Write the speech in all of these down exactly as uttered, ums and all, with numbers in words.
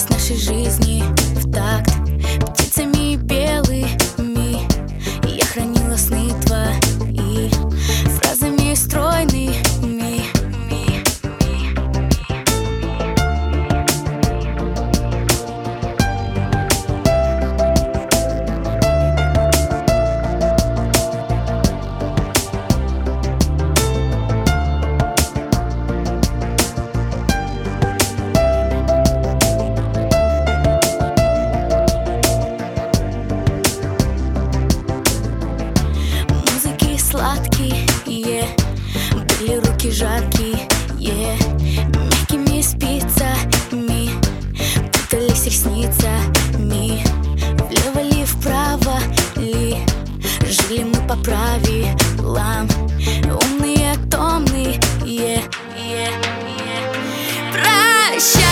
двигались нашей жизни в такт птицами белыми. Я хранила сны твои фразами стройными. Сладкие были руки жаркие, мягкими спицами путались ресницами. Влево ли, вправо ли, жили мы по правилам, умные, томные. Прощай,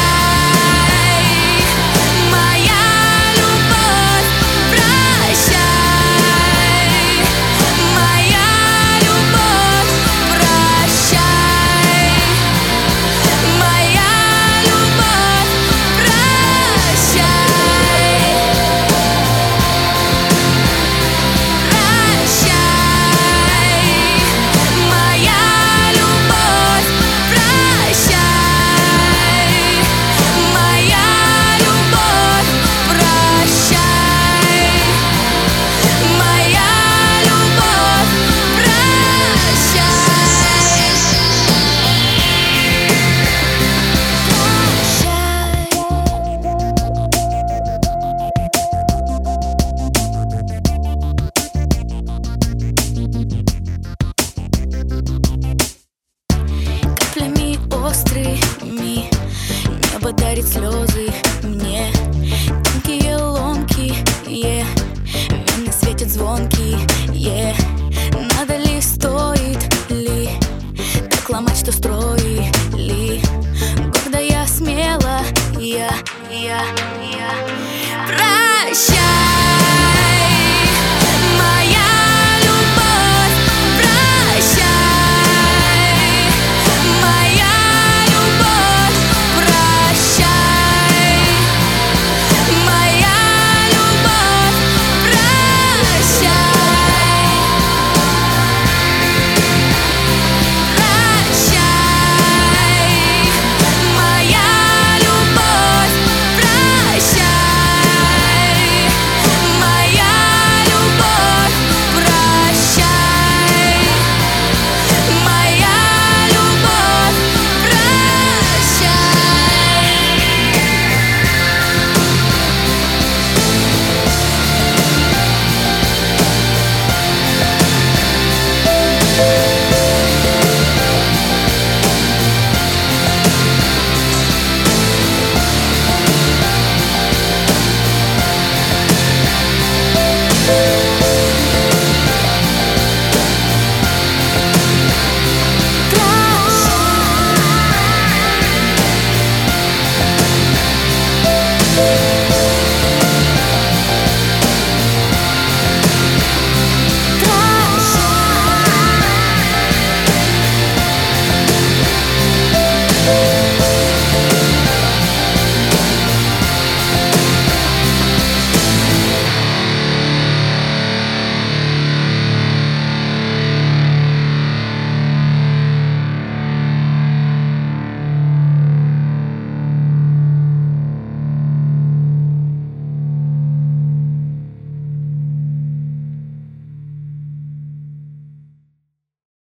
острыми небо дарит слезы мне, тонкие, ломкие, вены светят звонкие. Надо ли, стоит ли так ломать, что строили? Гордая, смелая, я, я, я. Прощай.